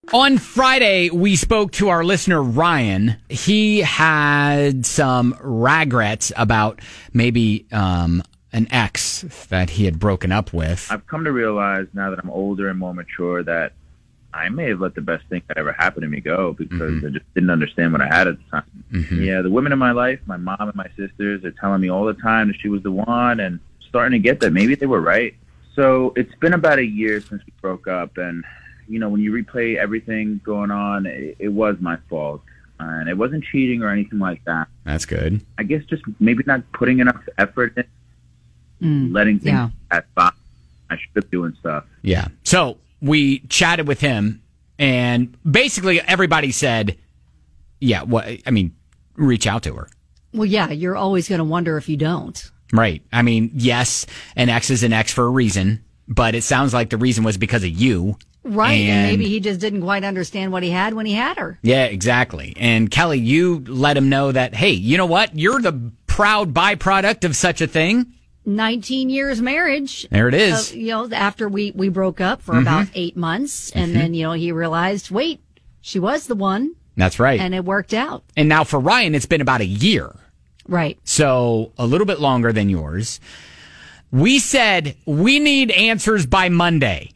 On Friday, we spoke to our listener, Ryan. He had some regrets about maybe an ex that he had broken up with. I've come to realize now that I'm older and more mature that I may have let the best thing that ever happened to me go because I just didn't understand what I had at the time. Yeah, the women in my life, my mom and my sisters, are telling me all the time that she was the one, and starting to get that maybe they were right. So it's been about a year since we broke up, and you know, when you replay everything going on, it was my fault. And it wasn't cheating or anything like that. That's good. I guess just maybe not putting enough effort in, letting things at five. I should have doing stuff. Yeah. So we chatted with him, and basically everybody said, yeah, reach out to her. Well, yeah, you're always going to wonder if you don't. Right. I mean, yes, an ex is an ex for a reason, but it sounds like the reason was because of you. Right, and maybe he just didn't quite understand what he had when he had her. Yeah, exactly. And Kelly, you let him know that, hey, you know what? You're the proud byproduct of such a thing. 19 years marriage. There it is. After we broke up for about 8 months, and then, he realized, wait, she was the one. That's right. And it worked out. And now for Ryan, it's been about a year. Right. So a little bit longer than yours. We said we need answers by Monday.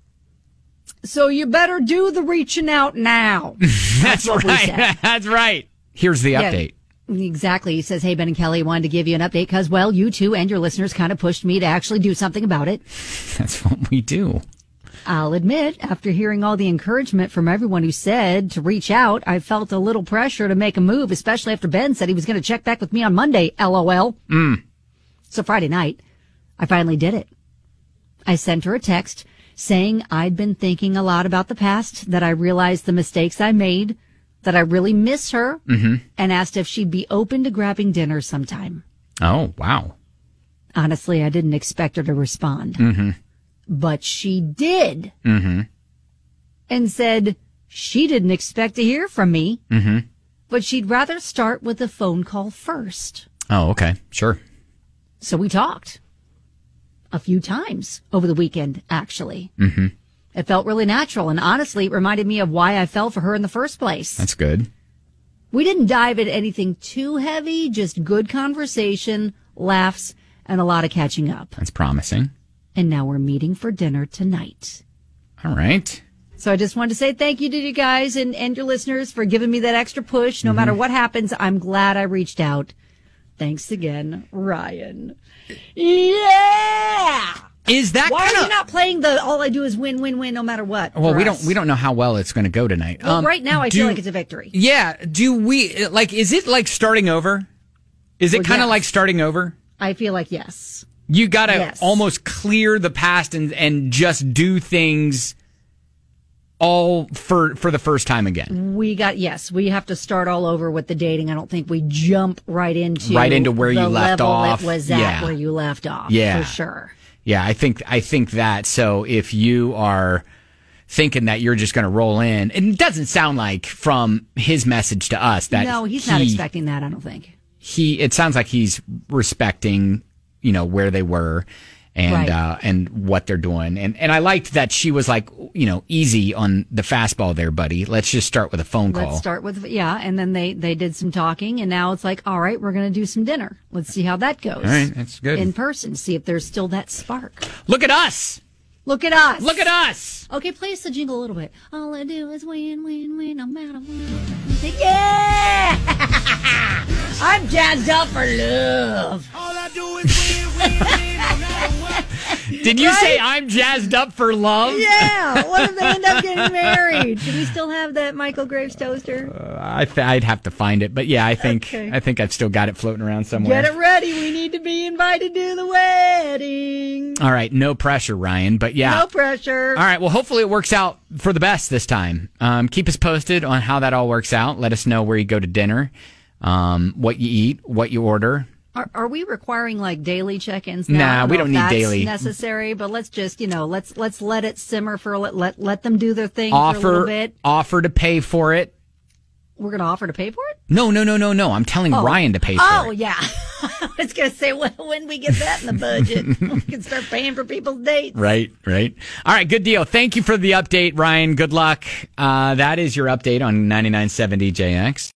So you better do the reaching out now. That's what right. We said. That's right. Here's the update. Yeah, exactly. He says, hey, Ben and Kelly, wanted to give you an update because, well, you two and your listeners kind of pushed me to actually do something about it. That's what we do. I'll admit, after hearing all the encouragement from everyone who said to reach out, I felt a little pressure to make a move, especially after Ben said he was going to check back with me on Monday, LOL. So Friday night, I finally did it. I sent her a text saying I'd been thinking a lot about the past, that I realized the mistakes I made, that I really miss her, and asked if she'd be open to grabbing dinner sometime. Oh, wow. Honestly, I didn't expect her to respond. But she did. And said she didn't expect to hear from me, but she'd rather start with a phone call first. Oh, okay. Sure. So we talked. A few times over the weekend, actually. It felt really natural, and honestly, it reminded me of why I fell for her in the first place. That's good. We didn't dive into anything too heavy, just good conversation, laughs, and a lot of catching up. That's promising. And now we're meeting for dinner tonight. All right. So I just wanted to say thank you to you guys and your listeners for giving me that extra push. No matter what happens, I'm glad I reached out. Thanks again, Ryan. Yeah. Is that why are you not playing the all I do is win, win, win, no matter what? Well, we don't know how well it's going to go tonight. Well, right now I feel like it's a victory. Yeah. Do we like? Is it like starting over? Is it kind of like starting over? I feel like yes. You got to almost clear the past and just do things all for the first time again. We have to start all over with the dating. I don't think we jump right into where you left off. That was where you left off. Yeah, for sure. Yeah, I think that. So if you are thinking that you're just going to roll in, and it doesn't sound like from his message to us that he's not expecting that. I don't think it sounds like he's respecting where they were. And what they're doing. And I liked that she was like, easy on the fastball there, buddy. Let's just start with a phone call. Let's start with, and then they did some talking, and now it's like, all right, we're going to do some dinner. Let's see how that goes. All right, that's good. In person, see if there's still that spark. Look at us! Look at us! Look at us! Okay, play us the jingle a little bit. All I do is win, win, win, no matter what. Yeah! I'm jazzed up for love. All I do is win, win, win, no matter what. Did you say I'm jazzed up for love? Yeah. What if they end up getting married? Do we still have that Michael Graves toaster? I'd have to find it, but yeah, I think I've still got it floating around somewhere. Get it ready. We need to be invited to the wedding. All right, no pressure, Ryan, but yeah. No pressure. All right, well, hopefully it works out for the best this time. Keep us posted on how that all works out. Let us know where you go to dinner, what you eat, what you order. Are we requiring like daily check-ins now? Nah, we don't need daily. Necessary, but let's just let's let it simmer for let them do their thing for a little bit. Offer to pay for it. we're going to offer to pay for it? No. I'm telling Ryan to pay for it. Oh, yeah. I was going to say, well, when we get that in the budget, we can start paying for people's dates. Right. All right, good deal. Thank you for the update, Ryan. Good luck. That is your update on 99.7 DJX.